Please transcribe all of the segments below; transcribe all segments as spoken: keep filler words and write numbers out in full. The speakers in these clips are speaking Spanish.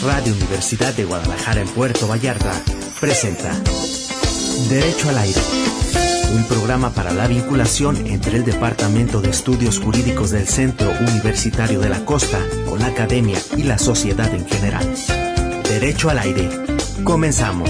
Radio Universidad de Guadalajara en Puerto Vallarta presenta Derecho al Aire, un programa para la vinculación entre el Departamento de Estudios Jurídicos del Centro Universitario de la Costa con la academia y la sociedad en general. Derecho al Aire. Comenzamos.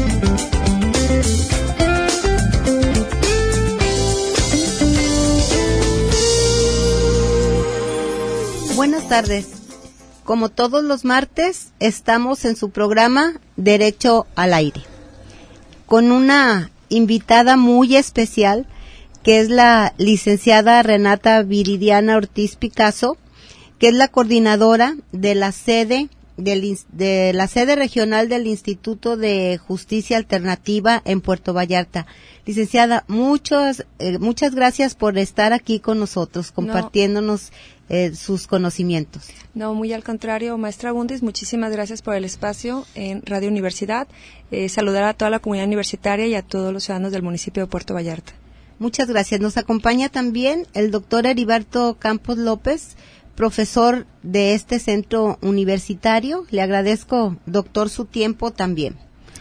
Buenas tardes. Como todos los martes, estamos en su programa Derecho al Aire, con una invitada muy especial, que es la licenciada Renata Viridiana Ortiz Picasso, que es la coordinadora de la sede del, de la sede regional del Instituto de Justicia Alternativa en Puerto Vallarta. Licenciada, muchas eh, muchas gracias por estar aquí con nosotros, compartiéndonos no. eh, sus conocimientos. No, muy al contrario, maestra Bundis, muchísimas gracias por el espacio en Radio Universidad. Eh, saludar a toda la comunidad universitaria y a todos los ciudadanos del municipio de Puerto Vallarta. Muchas gracias. Nos acompaña también el doctor Heriberto Campos López, profesor de este centro universitario. Le agradezco, doctor, su tiempo también.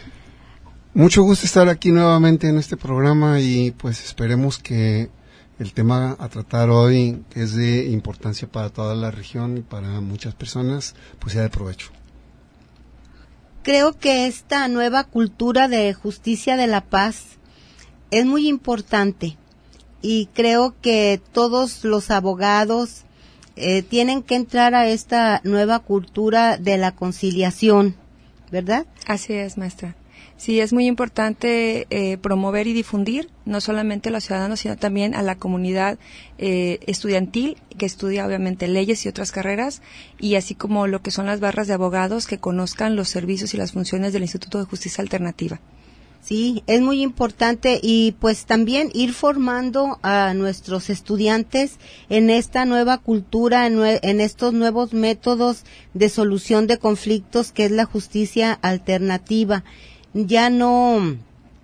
Mucho gusto estar aquí nuevamente en este programa y pues esperemos que el tema a tratar hoy, que es de importancia para toda la región y para muchas personas, pues sea de provecho. Creo que esta nueva cultura de justicia de la paz es muy importante y creo que todos los abogados eh, tienen que entrar a esta nueva cultura de la conciliación, ¿verdad? Así es, maestra. Sí, es muy importante eh, promover y difundir, no solamente a los ciudadanos, sino también a la comunidad eh, estudiantil, que estudia obviamente leyes y otras carreras, y así como lo que son las barras de abogados, que conozcan los servicios y las funciones del Instituto de Justicia Alternativa. Sí, es muy importante y pues también ir formando a nuestros estudiantes en esta nueva cultura, en, nue- en estos nuevos métodos de solución de conflictos que es la justicia alternativa. Ya no,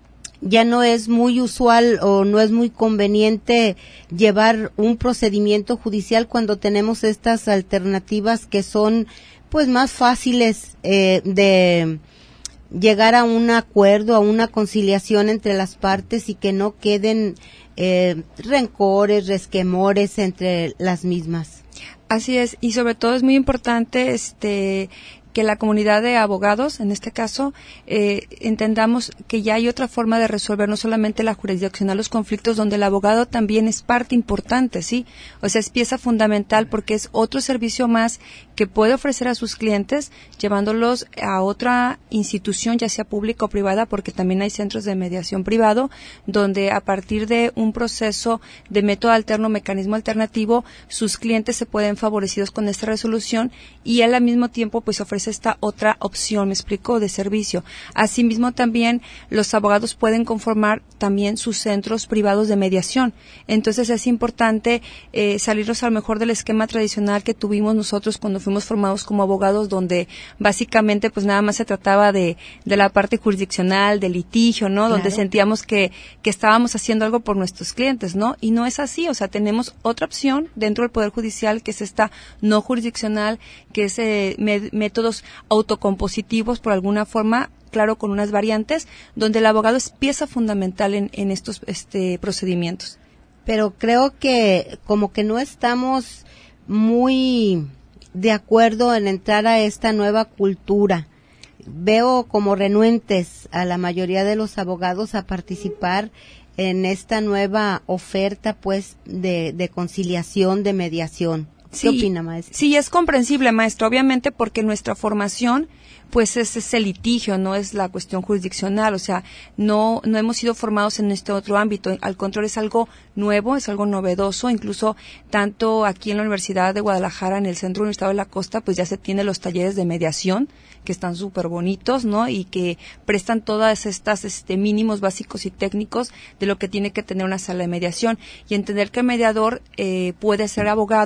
ya no es muy usual o no es muy conveniente llevar un procedimiento judicial cuando tenemos estas alternativas que son pues más fáciles eh, de llegar a un acuerdo, a una conciliación entre las partes y que no queden eh, rencores, resquemores entre las mismas. Así es, y sobre todo es muy importante este que la comunidad de abogados, en este caso, eh, entendamos que ya hay otra forma de resolver no solamente la jurisdiccional los conflictos, donde el abogado también es parte importante, ¿sí? O sea, es pieza fundamental porque es otro servicio más que puede ofrecer a sus clientes, llevándolos a otra institución, ya sea pública o privada, porque también hay centros de mediación privado, donde a partir de un proceso de método alterno, mecanismo alternativo, sus clientes se pueden favorecidos con esta resolución y él al mismo tiempo pues ofrece esta otra opción, me explico, de servicio. Asimismo también los abogados pueden conformar también sus centros privados de mediación. Entonces es importante eh, salirnos a lo mejor del esquema tradicional que tuvimos nosotros cuando fuimos formados como abogados, donde básicamente pues nada más se trataba de, de la parte jurisdiccional, de litigio, ¿no? Claro. Donde sentíamos que, que estábamos haciendo algo por nuestros clientes, ¿no? Y no es así, o sea, tenemos otra opción dentro del Poder Judicial, que es esta no jurisdiccional, que es eh, med- métodos autocompositivos por alguna forma, claro, con unas variantes, donde el abogado es pieza fundamental en, en estos este, procedimientos. Pero creo que como que no estamos muy de acuerdo en entrar a esta nueva cultura. Veo como renuentes a la mayoría de los abogados a participar en esta nueva oferta, pues, de, de conciliación, de mediación. ¿Qué sí, opina, maestra? Sí, es comprensible, maestro, obviamente porque nuestra formación pues es ese litigio, no es la cuestión jurisdiccional, o sea, no no hemos sido formados en este otro ámbito, al contrario es algo nuevo, es algo novedoso, incluso tanto aquí en la Universidad de Guadalajara, en el Centro Universitario de la Costa, pues ya se tienen los talleres de mediación, que están súper bonitos, ¿no? Y que prestan todas estas este mínimos básicos y técnicos de lo que tiene que tener una sala de mediación y entender que el mediador eh, puede ser abogados,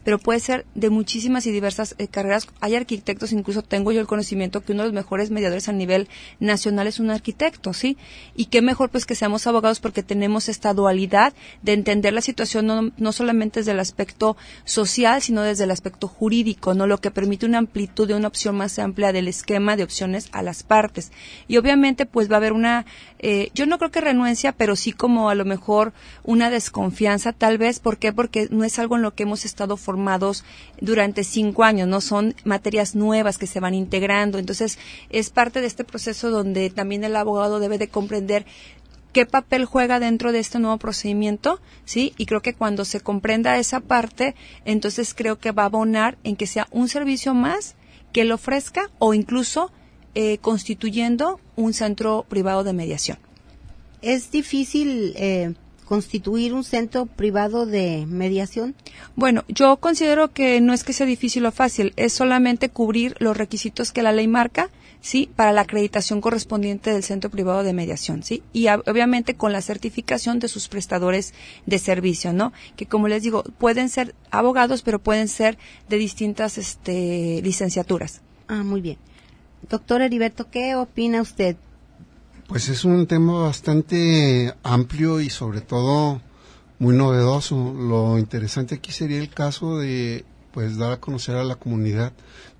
pero puede ser de muchísimas y diversas eh, carreras. Hay arquitectos, incluso tengo yo el conocimiento que uno de los mejores mediadores a nivel nacional es un arquitecto, ¿sí? Y qué mejor pues que seamos abogados porque tenemos esta dualidad de entender la situación no, no solamente desde el aspecto social, sino desde el aspecto jurídico, ¿no? Lo que permite una amplitud de una opción más amplia del esquema de opciones a las partes. Y obviamente pues va a haber una, eh, yo no creo que renuencia, pero sí como a lo mejor una desconfianza tal vez. ¿Por qué? Porque no es algo en lo que hemos estado formados durante cinco años, no son materias nuevas que se van integrando. Entonces es parte de este proceso donde también el abogado debe de comprender qué papel juega dentro de este nuevo procedimiento, ¿sí? Y creo que cuando se comprenda esa parte, entonces creo que va a abonar en que sea un servicio más que lo ofrezca o incluso eh, constituyendo un centro privado de mediación. ¿Es difícil eh, constituir un centro privado de mediación? Bueno, yo considero que no es que sea difícil o fácil, es solamente cubrir los requisitos que la ley marca, sí, para la acreditación correspondiente del centro privado de mediación, sí, y a, obviamente con la certificación de sus prestadores de servicio, ¿no? Que como les digo, pueden ser abogados, pero pueden ser de distintas este, licenciaturas. Ah, muy bien. Doctor Heriberto, ¿qué opina usted? Pues es un tema bastante amplio y sobre todo muy novedoso. Lo interesante aquí sería el caso de pues dar a conocer a la comunidad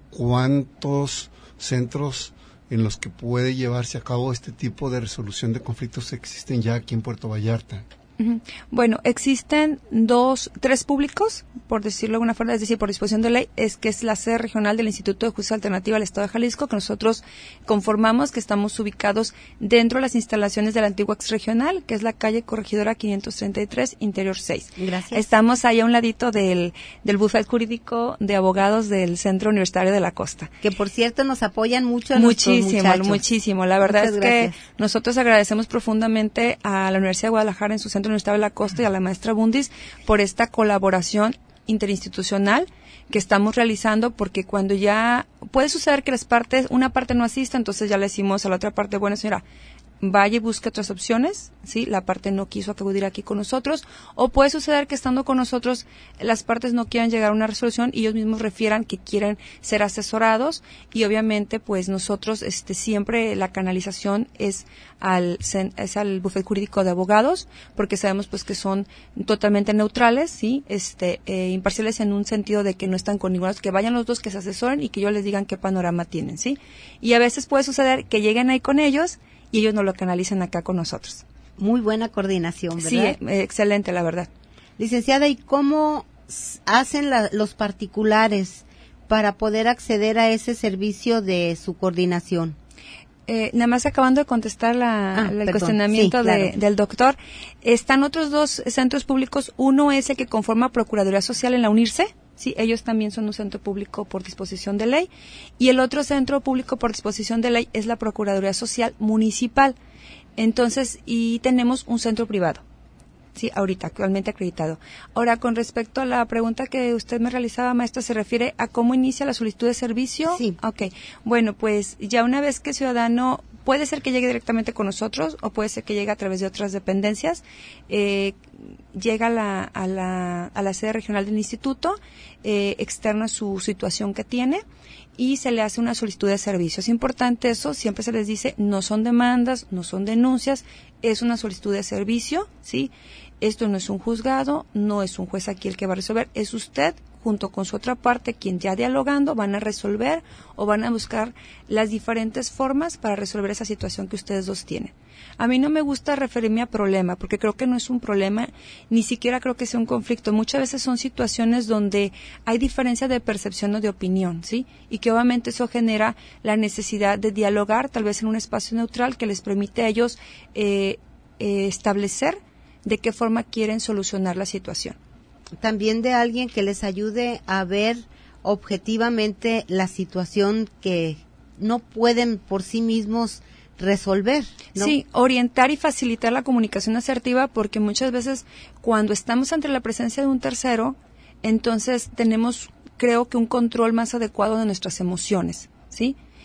cuántos centros en los que puede llevarse a cabo este tipo de resolución de conflictos existen ya aquí en Puerto Vallarta. Bueno, existen dos, tres públicos, por decirlo de alguna forma, es decir, por disposición de ley, es que es la sede regional del Instituto de Justicia Alternativa del Estado de Jalisco, que nosotros conformamos, que estamos ubicados dentro de las instalaciones de la antigua exregional, que es la calle Corregidora quinientos treinta y tres, interior seis. Gracias. Estamos ahí a un ladito del, del bufet jurídico de abogados del Centro Universitario de la Costa. Que por cierto nos apoyan mucho a Muchísimo, muchachos. muchísimo. La verdad Muchas es gracias. que nosotros agradecemos profundamente a la Universidad de Guadalajara en su Centro Universitario de la Costa y a la maestra Bundis por esta colaboración interinstitucional que estamos realizando, porque cuando ya puede suceder que las partes, una parte no asista, entonces ya le decimos a la otra parte, bueno señora, vaya y busque otras opciones, ¿sí? La parte no quiso acudir aquí con nosotros, o puede suceder que estando con nosotros las partes no quieran llegar a una resolución y ellos mismos refieran que quieren ser asesorados, y obviamente pues nosotros este siempre la canalización es al es al bufete jurídico de abogados, porque sabemos pues que son totalmente neutrales, ¿sí? Este eh, imparciales en un sentido de que no están con ninguno, que vayan los dos, que se asesoren y que ellos les digan qué panorama tienen, ¿sí? Y a veces puede suceder que lleguen ahí con ellos y ellos nos lo canalizan acá con nosotros. Muy buena coordinación, ¿verdad? Sí, eh, excelente, la verdad. Licenciada, ¿y cómo s- hacen la- los particulares para poder acceder a ese servicio de su coordinación? Eh, nada más acabando de contestar la, Ah, la- el perdón. cuestionamiento Sí, claro. de, del doctor, están otros dos centros públicos. Uno es el que conforma Procuraduría Social en la UNIRCE, sí, ellos también son un centro público por disposición de ley, y el otro centro público por disposición de ley es la Procuraduría Social Municipal. Entonces, y tenemos un centro privado, sí, ahorita, actualmente acreditado. Ahora, con respecto a la pregunta que usted me realizaba, maestra, ¿se refiere a cómo inicia la solicitud de servicio? Sí. Ok, bueno, pues ya una vez que el ciudadano, puede ser que llegue directamente con nosotros o puede ser que llegue a través de otras dependencias, eh, llega a la, a, la, a la sede regional del instituto, eh, externa su situación que tiene y se le hace una solicitud de servicio. Es importante eso, siempre se les dice, no son demandas, no son denuncias, es una solicitud de servicio, ¿sí? Esto no es un juzgado, no es un juez aquí el que va a resolver, es usted junto con su otra parte quien ya dialogando van a resolver o van a buscar las diferentes formas para resolver esa situación que ustedes dos tienen. A mí no me gusta referirme a problema porque creo que no es un problema, ni siquiera creo que sea un conflicto. Muchas veces son situaciones donde hay diferencia de percepción o de opinión, ¿sí? Y que obviamente eso genera la necesidad de dialogar, tal vez en un espacio neutral que les permite a ellos eh, eh, establecer de qué forma quieren solucionar la situación. También de alguien que les ayude a ver objetivamente la situación que no pueden por sí mismos resolver, ¿no? Sí, orientar y facilitar la comunicación asertiva, porque muchas veces cuando estamos ante la presencia de un tercero, entonces tenemos, creo que un control más adecuado de nuestras emociones, ¿sí?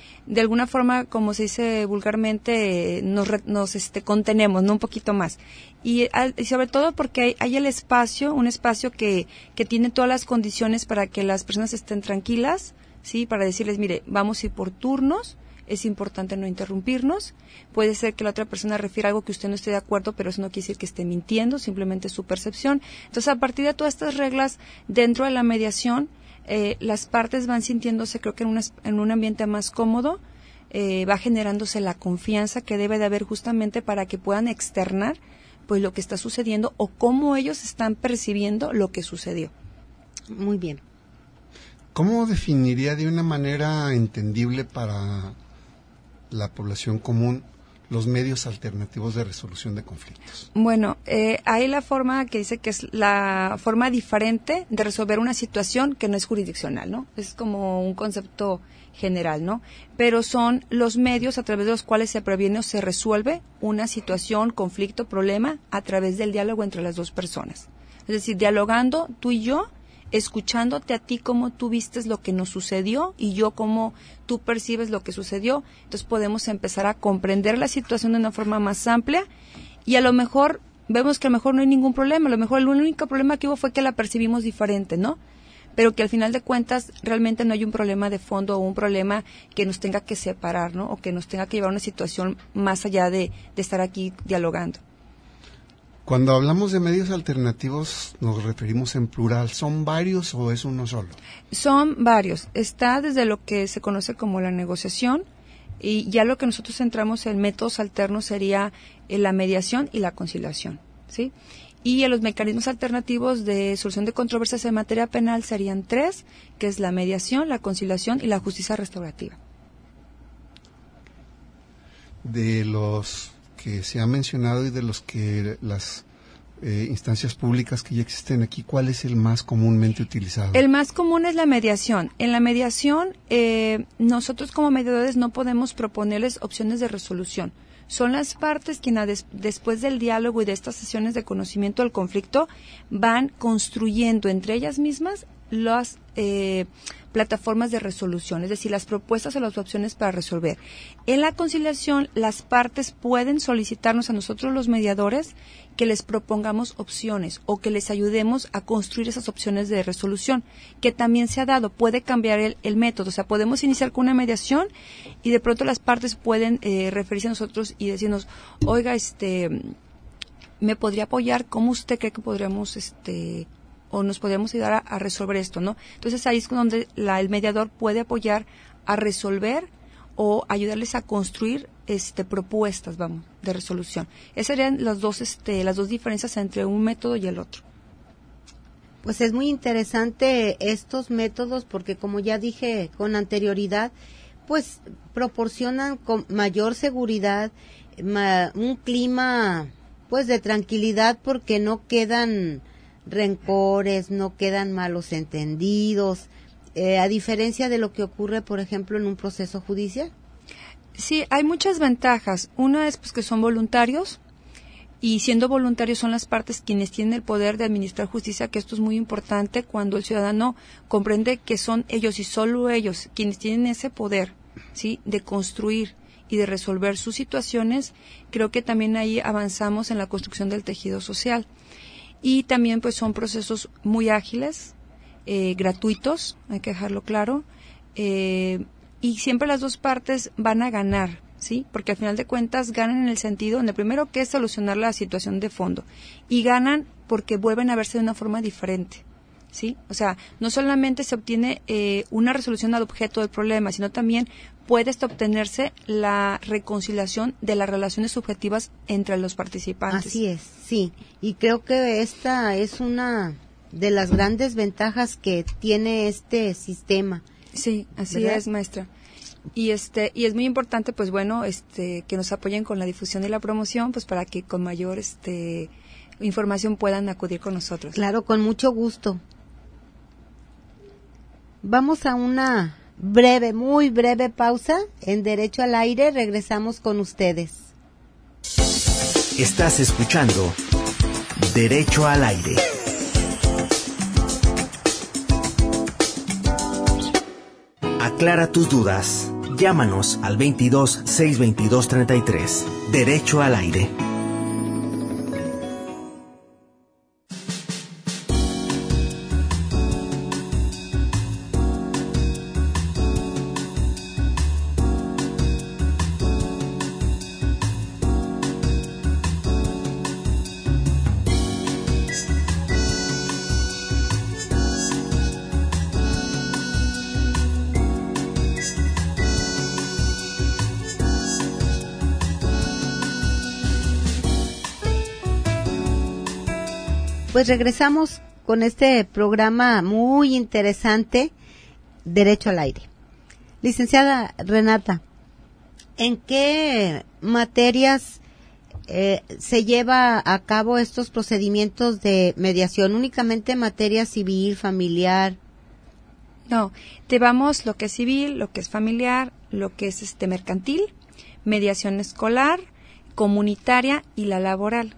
de alguna forma, como se dice vulgarmente, nos, nos este, contenemos, ¿no? Un poquito más. Y, y sobre todo porque hay, hay el espacio, un espacio que, que tiene todas las condiciones para que las personas estén tranquilas, ¿sí? Para decirles, mire, vamos a ir por turnos, es importante no interrumpirnos. Puede ser que la otra persona refiera algo que usted no esté de acuerdo, pero eso no quiere decir que esté mintiendo, simplemente es su percepción. Entonces, a partir de todas estas reglas dentro de la mediación, eh, las partes van sintiéndose, creo que en, una, en un ambiente más cómodo, eh, va generándose la confianza que debe de haber justamente para que puedan externar pues lo que está sucediendo o cómo ellos están percibiendo lo que sucedió. Muy bien. ¿Cómo definiría de una manera entendible para la población común los medios alternativos de resolución de conflictos? Bueno, eh, hay la forma que dice que es la forma diferente de resolver una situación que no es jurisdiccional, ¿no? Es como un concepto general, ¿no? Pero son los medios a través de los cuales se previene o se resuelve una situación, conflicto, problema a través del diálogo entre las dos personas. Es decir, dialogando tú y yo, escuchándote a ti cómo tú vistes lo que nos sucedió y yo cómo tú percibes lo que sucedió. Entonces podemos empezar a comprender la situación de una forma más amplia y a lo mejor vemos que a lo mejor no hay ningún problema, a lo mejor el único problema que hubo fue que la percibimos diferente, ¿no? Pero que al final de cuentas realmente no hay un problema de fondo o un problema que nos tenga que separar, ¿no? O que nos tenga que llevar a una situación más allá de, de estar aquí dialogando. Cuando hablamos de medios alternativos, nos referimos en plural. ¿Son varios o es uno solo? Son varios. Está desde lo que se conoce como la negociación y ya lo que nosotros entramos en métodos alternos sería la mediación y la conciliación, ¿sí? Y en los mecanismos alternativos de solución de controversias en materia penal serían tres, que es la mediación, la conciliación y la justicia restaurativa. De los que se ha mencionado y de los que las eh, instancias públicas que ya existen aquí, ¿cuál es el más comúnmente utilizado? El más común es la mediación. En la mediación, eh, nosotros como mediadores no podemos proponerles opciones de resolución. Son las partes quienes des, después del diálogo y de estas sesiones de conocimiento del conflicto van construyendo entre ellas mismas las eh, plataformas de resolución, es decir, las propuestas o las opciones para resolver. En la conciliación, las partes pueden solicitarnos a nosotros los mediadores que les propongamos opciones o que les ayudemos a construir esas opciones de resolución, que también se ha dado, puede cambiar el, el método, o sea, podemos iniciar con una mediación y de pronto las partes pueden eh, referirse a nosotros y decirnos, oiga, este, ¿me podría apoyar? ¿Cómo usted cree que podríamos, este, o nos podríamos ayudar a, a resolver esto, ¿no? Entonces ahí es donde la, el mediador puede apoyar a resolver o ayudarles a construir este propuestas, vamos, de resolución. Esas serían las dos este las dos diferencias entre un método y el otro. Pues es muy interesante estos métodos porque, como ya dije con anterioridad, pues proporcionan con mayor seguridad, ma, un clima pues de tranquilidad porque no quedan rencores, no quedan malos entendidos, eh, a diferencia de lo que ocurre, por ejemplo, en un proceso judicial. Sí, hay muchas ventajas. Una es pues que son voluntarios y siendo voluntarios son las partes quienes tienen el poder de administrar justicia, que esto es muy importante cuando el ciudadano comprende que son ellos y solo ellos quienes tienen ese poder, ¿sí?, de construir y de resolver sus situaciones. Creo que también ahí avanzamos en la construcción del tejido social. Y también pues son procesos muy ágiles, eh, gratuitos, hay que dejarlo claro, eh, y siempre las dos partes van a ganar, ¿sí? Porque al final de cuentas ganan en el sentido, en el primero que es solucionar la situación de fondo, y ganan porque vuelven a verse de una forma diferente, ¿sí? O sea, no solamente se obtiene eh, una resolución al objeto del problema, sino también puede hasta obtenerse la reconciliación de las relaciones subjetivas entre los participantes. Así es, sí. Y creo que esta es una de las grandes ventajas que tiene este sistema. Sí, así ¿verdad? es, maestra. Y este y es muy importante, pues bueno, este que nos apoyen con la difusión y la promoción, pues para que con mayor este información puedan acudir con nosotros. Claro, con mucho gusto. Vamos a una breve, muy breve pausa. En Derecho al Aire regresamos con ustedes. Estás escuchando Derecho al Aire. Aclara tus dudas. Llámanos al veintidós, seiscientos veintidós, treinta y tres. Derecho al aire. Pues regresamos con este programa muy interesante, Derecho al Aire. Licenciada Renata, ¿en qué materias eh, se lleva a cabo estos procedimientos de mediación? ¿Únicamente materia civil, familiar? No, llevamos lo que es civil, lo que es familiar, lo que es este mercantil, mediación escolar, comunitaria y la laboral.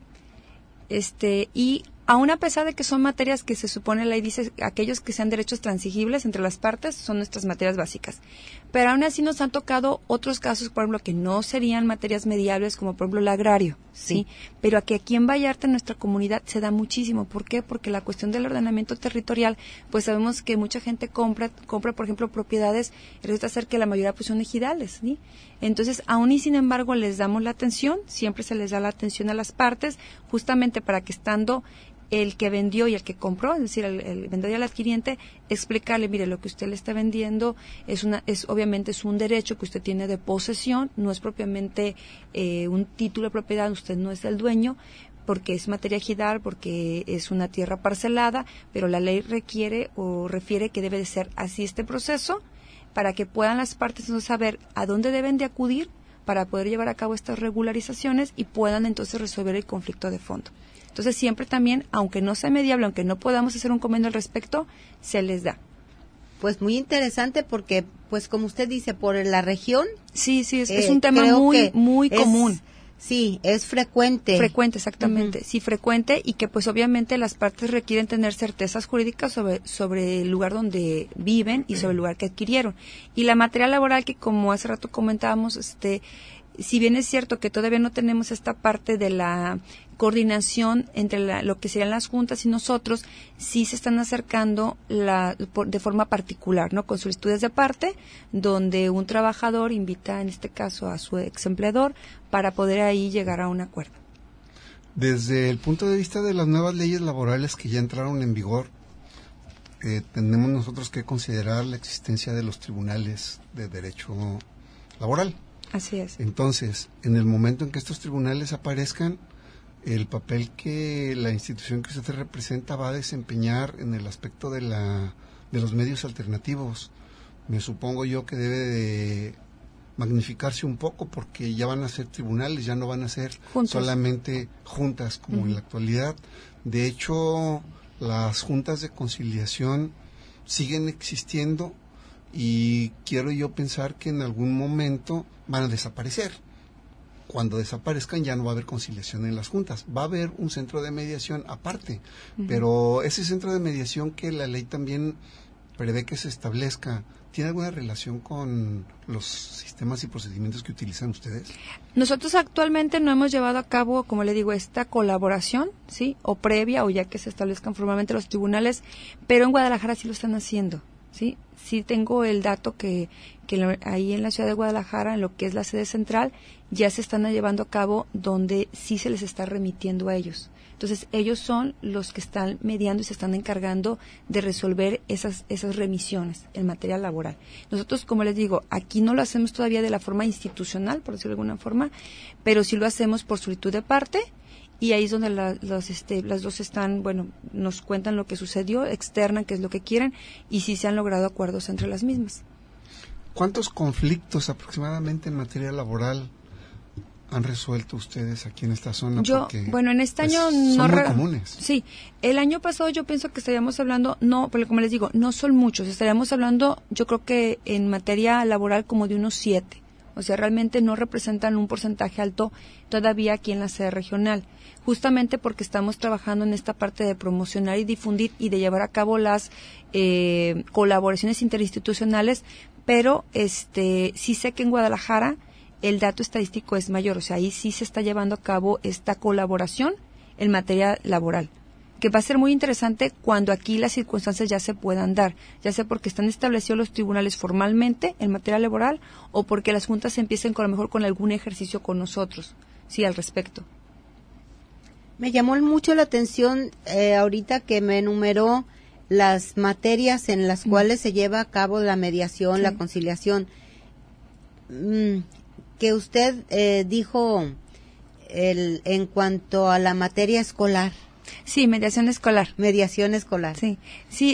Este, y aún a pesar de que son materias que se supone la ley dice aquellos que sean derechos transigibles entre las partes son nuestras materias básicas, pero aún así nos han tocado otros casos, por ejemplo, que no serían materias mediables, como por ejemplo el agrario, sí, ¿sí? Pero que aquí en Vallarta, en nuestra comunidad, se da muchísimo. ¿Por qué? Porque la cuestión del ordenamiento territorial, pues sabemos que mucha gente compra, compra por ejemplo, propiedades, resulta ser que la mayoría pues son ejidales, ¿sí? Entonces, aún y sin embargo, les damos la atención, siempre se les da la atención a las partes, justamente para que estando el que vendió y el que compró, es decir, el, el vendedor y el adquiriente, explicarle, mire, lo que usted le está vendiendo es una, es obviamente es un derecho que usted tiene de posesión, no es propiamente eh, un título de propiedad, usted no es el dueño, porque es materia ejidal, porque es una tierra parcelada, pero la ley requiere o refiere que debe de ser así este proceso, para que puedan las partes entonces saber a dónde deben de acudir para poder llevar a cabo estas regularizaciones y puedan entonces resolver el conflicto de fondo. Entonces siempre también, aunque no sea mediable, aunque no podamos hacer un convenio al respecto, se les da. Pues muy interesante porque, pues como usted dice, por la región. Sí, sí, es, eh, es un tema muy, muy común. Es, sí, es frecuente. Frecuente, exactamente. Uh-huh. Sí, frecuente y que pues obviamente las partes requieren tener certezas jurídicas sobre, sobre el lugar donde viven y sobre el lugar que adquirieron. Y la materia laboral que, como hace rato comentábamos, este, si bien es cierto que todavía no tenemos esta parte de la coordinación entre la, lo que serían las juntas y nosotros, sí se están acercando la, por, de forma particular, ¿no? Con solicitudes de parte, donde un trabajador invita, en este caso, a su ex empleador para poder ahí llegar a un acuerdo. Desde el punto de vista de las nuevas leyes laborales que ya entraron en vigor, eh, tenemos nosotros que considerar la existencia de los tribunales de derecho laboral. Así es. Entonces, en el momento en que estos tribunales aparezcan, el papel que la institución que usted representa va a desempeñar en el aspecto de la de los medios alternativos, me supongo yo que debe de magnificarse un poco, porque ya van a ser tribunales, ya no van a ser juntas. Solamente juntas como uh-huh. en la actualidad. De hecho, las juntas de conciliación siguen existiendo y quiero yo pensar que en algún momento van a desaparecer. Cuando desaparezcan ya no va a haber conciliación en las juntas, va a haber un centro de mediación aparte, uh-huh. pero ese centro de mediación que la ley también prevé que se establezca, ¿tiene alguna relación con los sistemas y procedimientos que utilizan ustedes? Nosotros actualmente no hemos llevado a cabo, como le digo, esta colaboración, ¿sí? O previa, o ya que se establezcan formalmente los tribunales, pero en Guadalajara sí lo están haciendo, ¿sí? Sí tengo el dato que, que ahí en la ciudad de Guadalajara, en lo que es la sede central, ya se están llevando a cabo donde sí se les está remitiendo a ellos. Entonces, ellos son los que están mediando y se están encargando de resolver esas esas remisiones en materia laboral. Nosotros, como les digo, aquí no lo hacemos todavía de la forma institucional, por decirlo de alguna forma, pero sí lo hacemos por solicitud de parte, y ahí es donde la, los, este, las dos están, bueno, nos cuentan lo que sucedió, externan qué es lo que quieren, y sí se han logrado acuerdos entre las mismas. ¿Cuántos conflictos aproximadamente en materia laboral han resuelto ustedes aquí en esta zona? Yo, porque, bueno, en este pues, año son no muy re- comunes. Sí, el año pasado yo pienso que estaríamos hablando, no, pero como les digo, no son muchos, estaríamos hablando, yo creo que en materia laboral como de unos siete, O sea, realmente no representan un porcentaje alto todavía aquí en la sede regional, justamente porque estamos trabajando en esta parte de promocionar y difundir y de llevar a cabo las eh, colaboraciones interinstitucionales, pero este sí sé que en Guadalajara el dato estadístico es mayor, o sea, ahí sí se está llevando a cabo esta colaboración en materia laboral, que va a ser muy interesante cuando aquí las circunstancias ya se puedan dar, ya sea porque están establecidos los tribunales formalmente en materia laboral o porque las juntas empiecen con, a lo mejor con algún ejercicio con nosotros, sí, al respecto. Me llamó mucho la atención eh, ahorita que me enumeró las materias en las mm. cuales se lleva a cabo la mediación, sí. la conciliación, mm, que usted eh, dijo el, en cuanto a la materia escolar. Sí, mediación escolar. Mediación escolar. Sí, sí,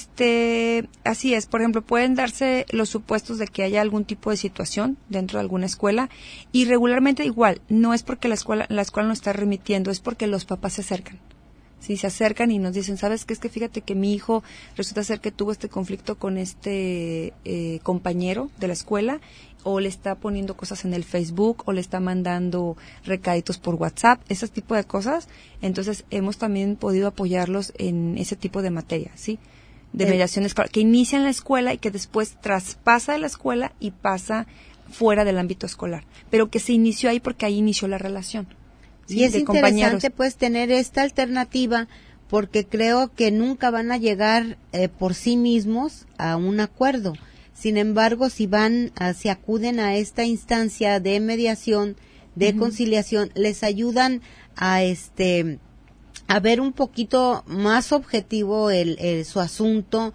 este, así es. Por ejemplo, pueden darse los supuestos de que haya algún tipo de situación dentro de alguna escuela y regularmente igual, no es porque la escuela, la escuela no está remitiendo, es porque los papás se acercan. Sí, se acercan y nos dicen, ¿sabes qué? Es que fíjate que mi hijo resulta ser que tuvo este conflicto con este eh, compañero de la escuela, o le está poniendo cosas en el Facebook, o le está mandando recaditos por WhatsApp, ese tipo de cosas. Entonces, hemos también podido apoyarlos en ese tipo de materia, ¿sí? De mediación escolar, que inicia en la escuela y que después traspasa de la escuela y pasa fuera del ámbito escolar. Pero que se inició ahí porque ahí inició la relación. ¿Sí? Y es interesante, pues, tener esta alternativa porque creo que nunca van a llegar eh, por sí mismos a un acuerdo. Sin embargo, si van, uh, si acuden a esta instancia de mediación, de uh-huh. conciliación, les ayudan a este a ver un poquito más objetivo el, el su asunto,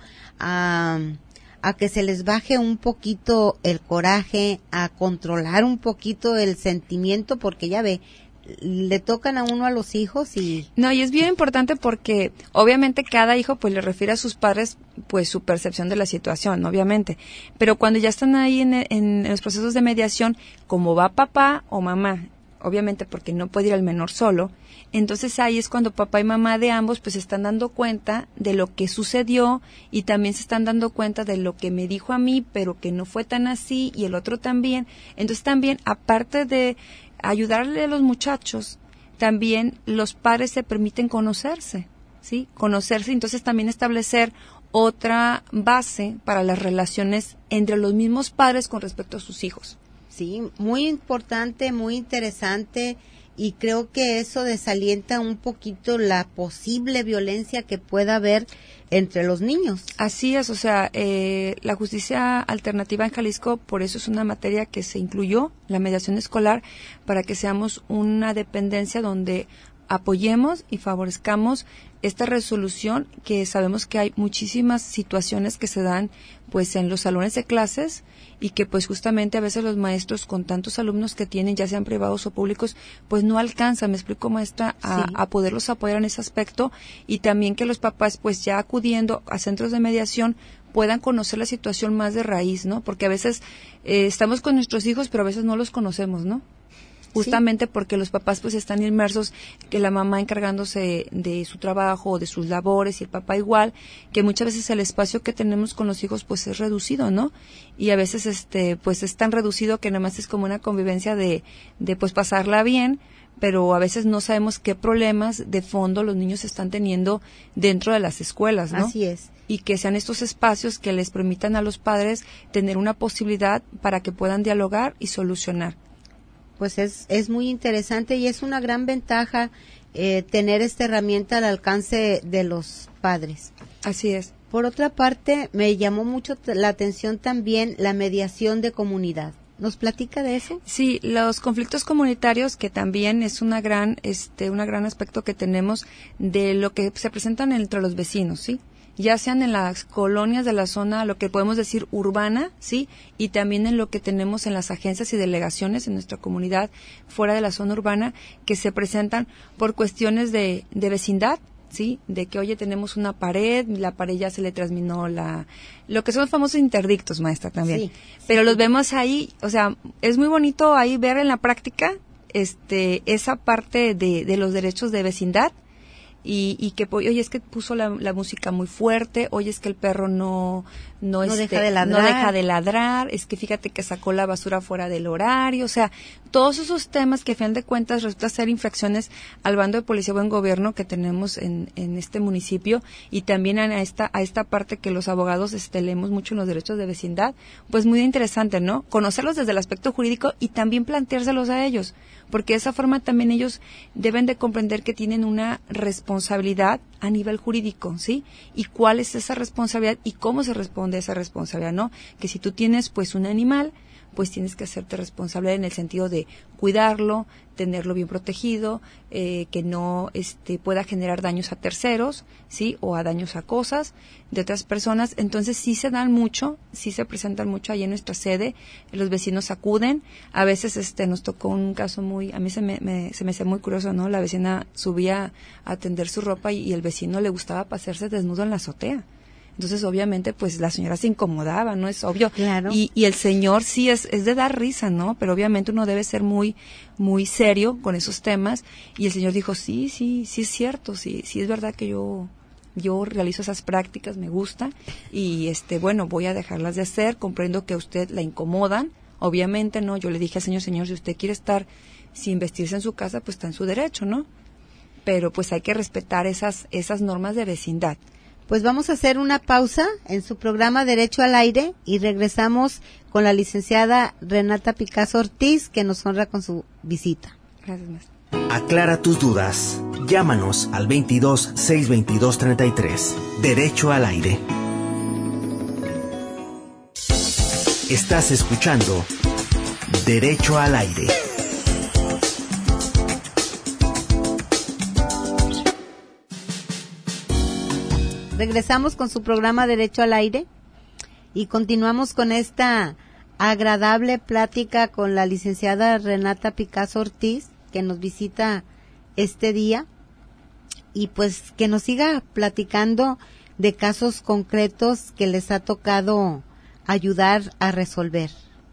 a, a que se les baje un poquito el coraje, a controlar un poquito el sentimiento, porque ya ve, le tocan a uno a los hijos y... No, y es bien importante porque obviamente cada hijo pues le refiere a sus padres pues su percepción de la situación, obviamente, pero cuando ya están ahí en, en, en los procesos de mediación, como va papá o mamá, obviamente porque no puede ir el menor solo, entonces ahí es cuando papá y mamá de ambos pues se están dando cuenta de lo que sucedió y también se están dando cuenta de lo que me dijo a mí, pero que no fue tan así y el otro también. Entonces también, aparte de ayudarle a los muchachos, también los padres se permiten conocerse, ¿sí? Conocerse, entonces también establecer otra base para las relaciones entre los mismos padres con respecto a sus hijos. Sí, muy importante, muy interesante, y creo que eso desalienta un poquito la posible violencia que pueda haber entre los niños. Así es, o sea, eh, la justicia alternativa en Jalisco, por eso es una materia que se incluyó, la mediación escolar, para que seamos una dependencia donde apoyemos y favorezcamos esta resolución, que sabemos que hay muchísimas situaciones que se dan pues en los salones de clases y que pues justamente a veces los maestros con tantos alumnos que tienen, ya sean privados o públicos, pues no alcanzan, me explico, maestra, a, sí. a poderlos apoyar en ese aspecto, y también que los papás pues ya acudiendo a centros de mediación puedan conocer la situación más de raíz, ¿no? Porque a veces eh, estamos con nuestros hijos, pero a veces no los conocemos, ¿no? Justamente sí. porque los papás pues están inmersos, que la mamá encargándose de su trabajo o de sus labores y el papá igual, que muchas veces el espacio que tenemos con los hijos pues es reducido, ¿no? Y a veces este pues es tan reducido que nada más es como una convivencia de, de pues pasarla bien, pero a veces no sabemos qué problemas de fondo los niños están teniendo dentro de las escuelas, ¿no? Así es. Y que sean estos espacios que les permitan a los padres tener una posibilidad para que puedan dialogar y solucionar. Pues es, es muy interesante y es una gran ventaja eh, tener esta herramienta al alcance de los padres. Así es. Por otra parte, me llamó mucho la atención también la mediación de comunidad. ¿Nos platica de eso? Sí, los conflictos comunitarios, que también es una gran, este, un gran aspecto que tenemos de lo que se presentan entre los vecinos, ¿sí? Ya sean en las colonias de la zona, lo que podemos decir urbana, ¿sí? Y también en lo que tenemos en las agencias y delegaciones en nuestra comunidad fuera de la zona urbana, que se presentan por cuestiones de, de vecindad, ¿sí? De que, oye, tenemos una pared, la pared ya se le transminó la... Lo que son los famosos interdictos, maestra, también. Sí, Pero sí. los vemos ahí, o sea, es muy bonito ahí ver en la práctica este esa parte de, de los derechos de vecindad, y, y que, oye, es que puso la, la música muy fuerte, oye, es que el perro no, no, no, este, deja de ladrar. no deja de ladrar, es que fíjate que sacó la basura fuera del horario, o sea, todos esos temas que a fin de cuentas resulta ser infracciones al bando de policía buen gobierno que tenemos en, en este municipio, y también a esta, a esta parte que los abogados este, leemos mucho en los derechos de vecindad, pues muy interesante, ¿no? Conocerlos desde el aspecto jurídico y también planteárselos a ellos, porque de esa forma también ellos deben de comprender que tienen una responsabilidad a nivel jurídico, ¿sí? Y cuál es esa responsabilidad y cómo se responde a esa responsabilidad, ¿no? Que si tú tienes pues un animal, pues tienes que hacerte responsable en el sentido de cuidarlo, tenerlo bien protegido, eh, que no este, pueda generar daños a terceros, ¿sí? O a daños a cosas de otras personas. Entonces sí se dan mucho, sí se presentan mucho ahí en nuestra sede, los vecinos acuden. A veces este nos tocó un caso muy, a mí se me, me se me hace muy curioso, ¿no? La vecina subía a tender su ropa y, y el vecino le gustaba pasearse desnudo en la azotea. Entonces, obviamente, pues la señora se incomodaba, ¿no? Es obvio. Claro. Y, y el señor sí es, es de dar risa, ¿no? Pero obviamente uno debe ser muy, muy serio con esos temas. Y el señor dijo, sí, sí, sí es cierto, sí, sí es verdad que yo, yo realizo esas prácticas, me gusta. Y este, bueno, voy a dejarlas de hacer, comprendo que a usted la incomodan. Obviamente, ¿no? Yo le dije al señor, señor, si usted quiere estar sin vestirse en su casa, pues está en su derecho, ¿no? Pero pues hay que respetar esas, esas normas de vecindad. Pues vamos a hacer una pausa en su programa Derecho al Aire y regresamos con la licenciada Renata Picasso Ortiz, que nos honra con su visita. Gracias, maestra. Aclara tus dudas. Llámanos al veintidós, seiscientos veintidós, treinta y tres. Derecho al Aire. Estás escuchando Derecho al Aire. Regresamos con su programa Derecho al Aire y continuamos con esta agradable plática con la licenciada Renata Picasso Ortiz, que nos visita este día, y pues que nos siga platicando de casos concretos que les ha tocado ayudar a resolver.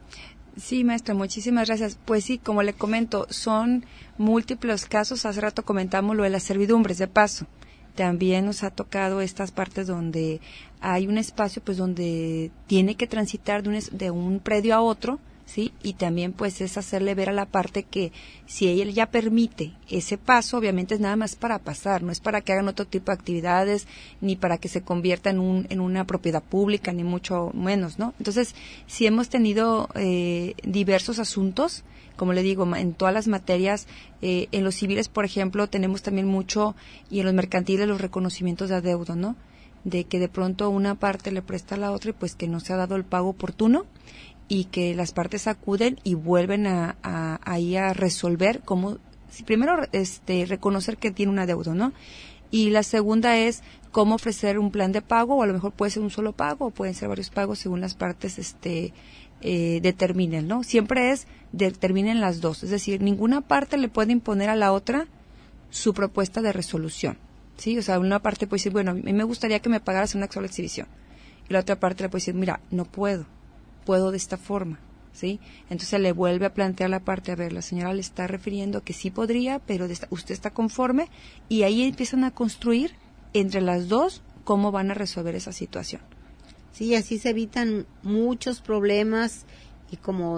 Sí, maestra, muchísimas gracias. Pues sí, como le comento, son múltiples casos. Hace rato comentamos lo de las servidumbres de paso. También nos ha tocado estas partes donde hay un espacio pues donde tiene que transitar de un, de un predio a otro, ¿sí? Y también pues es hacerle ver a la parte que si ella ya permite ese paso, obviamente es nada más para pasar, no es para que hagan otro tipo de actividades, ni para que se convierta en un en una propiedad pública, ni mucho menos, ¿no? Entonces, sí hemos tenido eh, diversos asuntos, como le digo, en todas las materias, eh, en los civiles, por ejemplo, tenemos también mucho, y en los mercantiles los reconocimientos de adeudo, ¿no? De que de pronto una parte le presta a la otra y pues que no se ha dado el pago oportuno, y que las partes acuden y vuelven a, a, ahí a resolver cómo, primero este reconocer que tiene un adeudo, ¿no? Y la segunda es cómo ofrecer un plan de pago, o a lo mejor puede ser un solo pago, o pueden ser varios pagos según las partes este eh, determinen, ¿no? Siempre es determinen las dos, es decir, ninguna parte le puede imponer a la otra su propuesta de resolución, ¿sí? O sea, una parte puede decir, bueno, a mí me gustaría que me pagaras una sola exhibición, y la otra parte le puede decir, mira, no puedo, puedo de esta forma, ¿sí? Entonces le vuelve a plantear la parte, a ver, la señora le está refiriendo que sí podría, pero de esta, usted está conforme, y ahí empiezan a construir entre las dos cómo van a resolver esa situación. Sí, así se evitan muchos problemas y como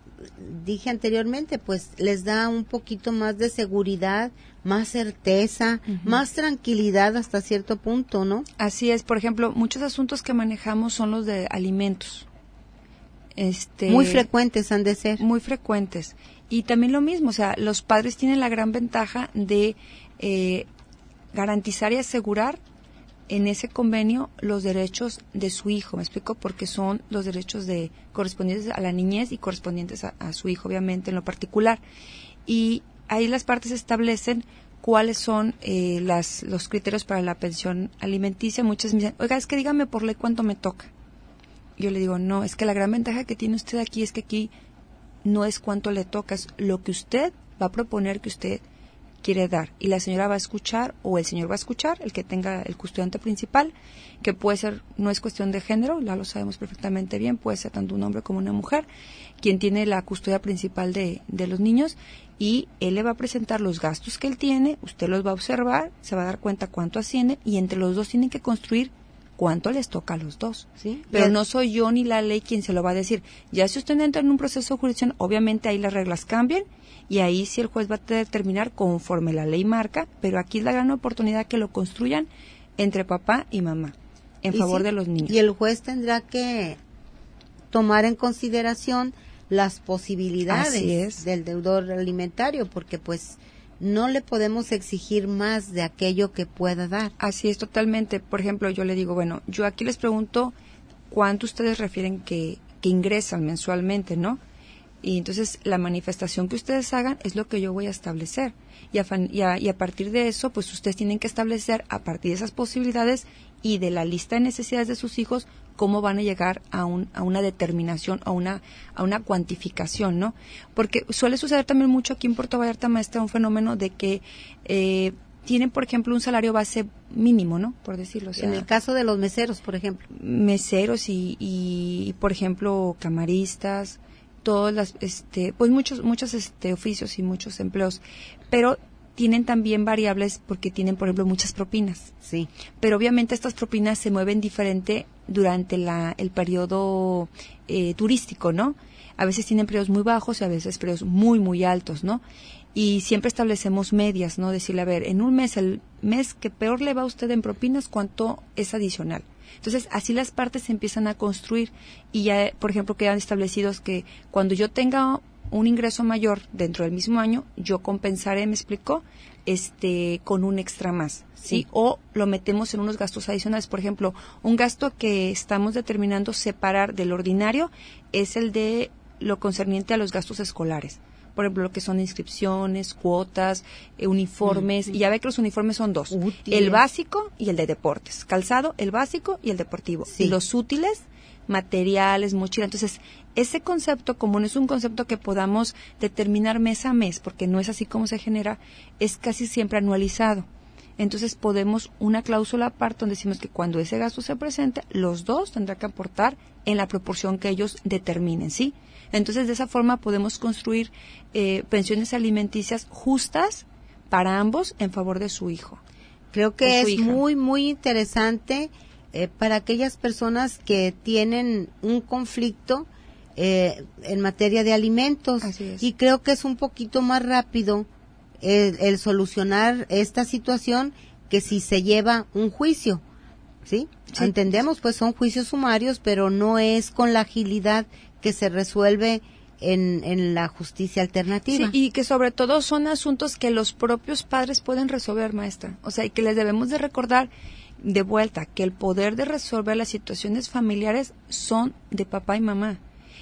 dije anteriormente, pues les da un poquito más de seguridad, más certeza, uh-huh. más tranquilidad hasta cierto punto, ¿no? Así es, por ejemplo, muchos asuntos que manejamos son los de alimentos. Este, muy frecuentes han de ser. Muy frecuentes. Y también lo mismo, o sea, los padres tienen la gran ventaja de eh, garantizar y asegurar en ese convenio los derechos de su hijo, ¿me explico? Porque son los derechos de correspondientes a la niñez y correspondientes a, a su hijo, obviamente, en lo particular. Y ahí las partes establecen cuáles son eh, las los criterios para la pensión alimenticia. Muchas me dicen, oiga, es que dígame por ley cuánto me toca. Yo le digo, no, es que la gran ventaja que tiene usted aquí es que aquí no es cuánto le toca, es lo que usted va a proponer que usted quiere dar, y la señora va a escuchar, o el señor va a escuchar, el que tenga el custodiante principal, que puede ser, no es cuestión de género, ya lo sabemos perfectamente bien, puede ser tanto un hombre como una mujer, quien tiene la custodia principal de, de los niños, y él le va a presentar los gastos que él tiene, usted los va a observar, se va a dar cuenta cuánto asciende, y entre los dos tienen que construir cuánto les toca a los dos. ¿Sí? Pero Bien. no soy yo ni la ley quien se lo va a decir. Ya si usted entra en un proceso de jurisdicción, obviamente ahí las reglas cambian, y ahí sí el juez va a determinar conforme la ley marca, pero aquí es la gran oportunidad que lo construyan entre papá y mamá, en Y favor sí, de los niños. Y el juez tendrá que tomar en consideración las posibilidades del deudor alimentario, porque pues no le podemos exigir más de aquello que pueda dar. Así es, totalmente. Por ejemplo, yo le digo, bueno, yo aquí les pregunto cuánto ustedes refieren que, que ingresan mensualmente, ¿no? Y entonces la manifestación que ustedes hagan es lo que yo voy a establecer. Y a, y a, y a partir de eso, pues ustedes tienen que establecer, a partir de esas posibilidades y de la lista de necesidades de sus hijos, cómo van a llegar a, un, a una determinación, a una, a una cuantificación, ¿no? Porque suele suceder también mucho aquí en Puerto Vallarta, maestra, un fenómeno de que eh, tienen, por ejemplo, un salario base mínimo, ¿no? Por decirlo. O sea, en el caso de los meseros, por ejemplo. Meseros y, y, por ejemplo, camaristas, todas las, este, pues muchos, muchos este, oficios y muchos empleos, pero tienen también variables porque tienen, por ejemplo, muchas propinas. Sí. Pero obviamente estas propinas se mueven diferente durante la, el periodo eh, turístico, ¿no? A veces tienen periodos muy bajos y a veces periodos muy, muy altos, ¿no? Y siempre establecemos medias, ¿no? Decirle, a ver, en un mes, el mes que peor le va a usted en propinas, ¿cuánto es adicional? Entonces, así las partes se empiezan a construir y ya, por ejemplo, quedan establecidos que cuando yo tenga un ingreso mayor dentro del mismo año, yo compensaré, me explicó, este, con un extra más, ¿sí? Sí. O lo metemos en unos gastos adicionales. Por ejemplo, un gasto que estamos determinando separar del ordinario es el de lo concerniente a los gastos escolares. Por ejemplo, lo que son inscripciones, cuotas, eh, uniformes, mm-hmm. y ya ve que los uniformes son dos, Útiles. El básico y el de deportes, calzado, el básico y el deportivo, Sí. y los útiles, materiales, mochila. Entonces, ese concepto, como no es un concepto que podamos determinar mes a mes, porque no es así como se genera, es casi siempre anualizado. Entonces, podemos una cláusula aparte donde decimos que cuando ese gasto se presente, los dos tendrán que aportar en la proporción que ellos determinen, ¿sí? Entonces, de esa forma podemos construir eh, pensiones alimenticias justas para ambos en favor de su hijo. Creo que es hija. muy, muy interesante eh, para aquellas personas que tienen un conflicto eh, en materia de alimentos. Así es. Y creo que es un poquito más rápido el, el solucionar esta situación que si se lleva un juicio, ¿sí? Sí. Entendemos, pues son juicios sumarios, pero no es con la agilidad que se resuelve en, en la justicia alternativa. Sí, y que sobre todo son asuntos que los propios padres pueden resolver, maestra. O sea, y que les debemos de recordar de vuelta que el poder de resolver las situaciones familiares son de papá y mamá.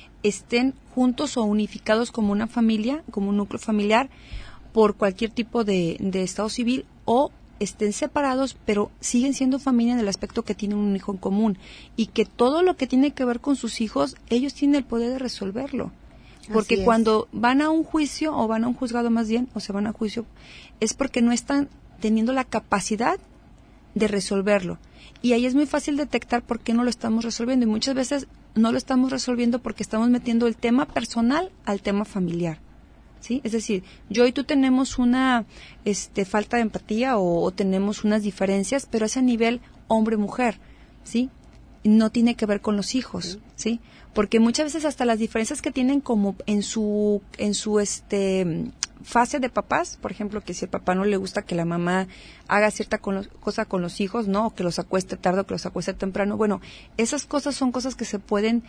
Estén juntos o unificados como una familia, como un núcleo familiar, por cualquier tipo de, de estado civil, o estén separados, pero siguen siendo familia en el aspecto que tienen un hijo en común, y que todo lo que tiene que ver con sus hijos, ellos tienen el poder de resolverlo. Porque Así es. cuando van a un juicio, o van a un juzgado más bien, o se van a juicio, es porque no están teniendo la capacidad de resolverlo. Y ahí es muy fácil detectar por qué no lo estamos resolviendo. Y muchas veces no lo estamos resolviendo porque estamos metiendo el tema personal al tema familiar. ¿Sí? Es decir, yo y tú tenemos una este, falta de empatía o, o tenemos unas diferencias, pero es a nivel hombre-mujer, ¿sí? No tiene que ver con los hijos, ¿sí? Porque muchas veces hasta las diferencias que tienen como en su en su este fase de papás, por ejemplo, que si el papá no le gusta que la mamá haga cierta con los, cosa con los hijos, ¿no? O que los acueste tarde o que los acueste temprano. Bueno, esas cosas son cosas que se pueden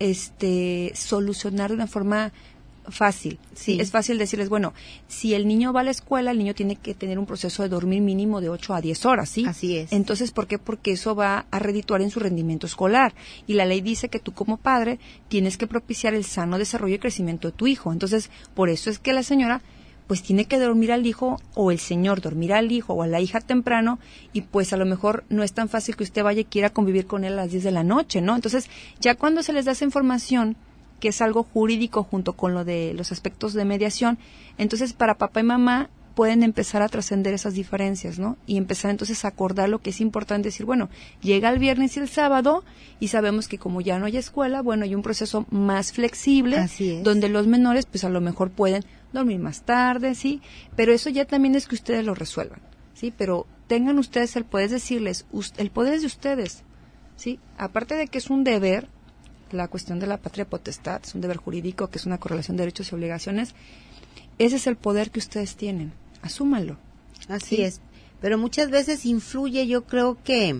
este solucionar de una forma fácil, sí, sí. Es fácil decirles, bueno, si el niño va a la escuela, el niño tiene que tener un proceso de dormir mínimo de ocho a diez horas, ¿sí? Así es. Entonces, ¿por qué? Porque eso va a redituar en su rendimiento escolar. Y la ley dice que tú como padre tienes que propiciar el sano desarrollo y crecimiento de tu hijo. Entonces, por eso es que la señora pues tiene que dormir al hijo, o el señor dormir al hijo o a la hija temprano, y pues a lo mejor no es tan fácil que usted vaya y quiera convivir con él a las diez de la noche, ¿no? Entonces, ya cuando se les da esa información, que es algo jurídico junto con lo de los aspectos de mediación, entonces para papá y mamá pueden empezar a trascender esas diferencias, ¿no? Y empezar entonces a acordar lo que es importante, decir, bueno, llega el viernes y el sábado y sabemos que como ya no hay escuela, bueno, hay un proceso más flexible, Así es. donde los menores pues a lo mejor pueden dormir más tarde, ¿sí? Pero eso ya también es que ustedes lo resuelvan, ¿sí? Pero tengan ustedes el poder decirles, el poder es de ustedes, ¿sí? Aparte de que es un deber, la cuestión de la patria potestad, es un deber jurídico, que es una correlación de derechos y obligaciones, ese es el poder que ustedes tienen. Asúmanlo. Así ¿sí? es. Pero muchas veces influye, yo creo que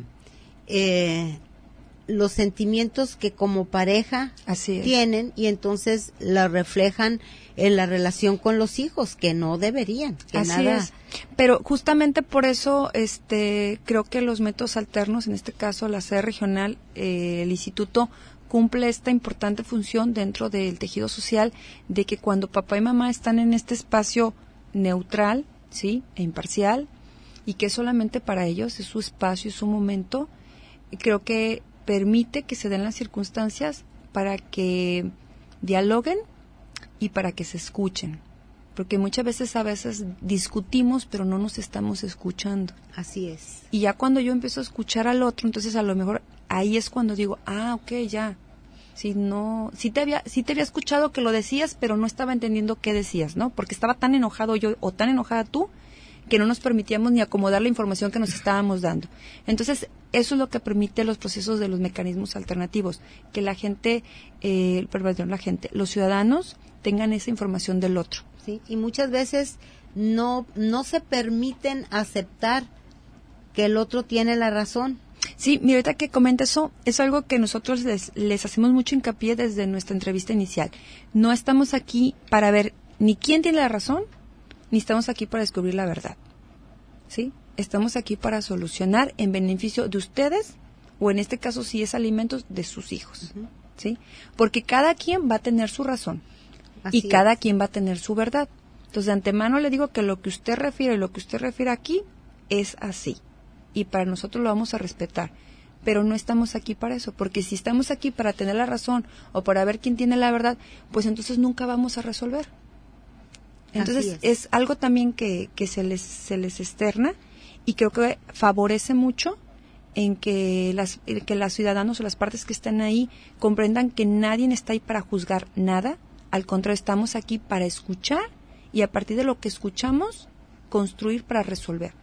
eh, los sentimientos que como pareja Así es. tienen y entonces la reflejan en la relación con los hijos, que no deberían. Que Así nada... es. Pero justamente por eso este, creo que los métodos alternos, en este caso la sede regional, eh, el instituto, cumple esta importante función dentro del tejido social de que cuando papá y mamá están en este espacio neutral, sí, e imparcial, y que solamente para ellos es su espacio y su momento, creo que permite que se den las circunstancias para que dialoguen y para que se escuchen, porque muchas veces a veces discutimos pero no nos estamos escuchando. Así es. Y ya cuando yo empiezo a escuchar al otro, entonces a lo mejor ahí es cuando digo, ah, ok, ya. Si no, si te había, si te había escuchado que lo decías, pero no estaba entendiendo qué decías, ¿no? Porque estaba tan enojado yo o tan enojada tú que no nos permitíamos ni acomodar la información que nos estábamos dando. Entonces, eso es lo que permite los procesos de los mecanismos alternativos, que la gente, eh, perdón, la gente, los ciudadanos tengan esa información del otro. Sí, y muchas veces no no se permiten aceptar que el otro tiene la razón. Sí, mira, ahorita que comenta eso, es algo que nosotros les, les hacemos mucho hincapié desde nuestra entrevista inicial. No estamos aquí para ver ni quién tiene la razón, ni estamos aquí para descubrir la verdad. ¿Sí? Estamos aquí para solucionar en beneficio de ustedes, o en este caso, si es alimentos, de sus hijos. Uh-huh. ¿Sí? Porque cada quien va a tener su razón. Así y cada es. quien va a tener su verdad. Entonces, de antemano le digo que lo que usted refiere y lo que usted refiere aquí es así. Y para nosotros lo vamos a respetar. Pero no estamos aquí para eso, porque si estamos aquí para tener la razón o para ver quién tiene la verdad, pues entonces nunca vamos a resolver. Entonces, es. es algo también que, que se les se les externa y creo que favorece mucho en que las que los ciudadanos o las partes que están ahí comprendan que nadie está ahí para juzgar nada. Al contrario, estamos aquí para escuchar y a partir de lo que escuchamos, construir para resolver.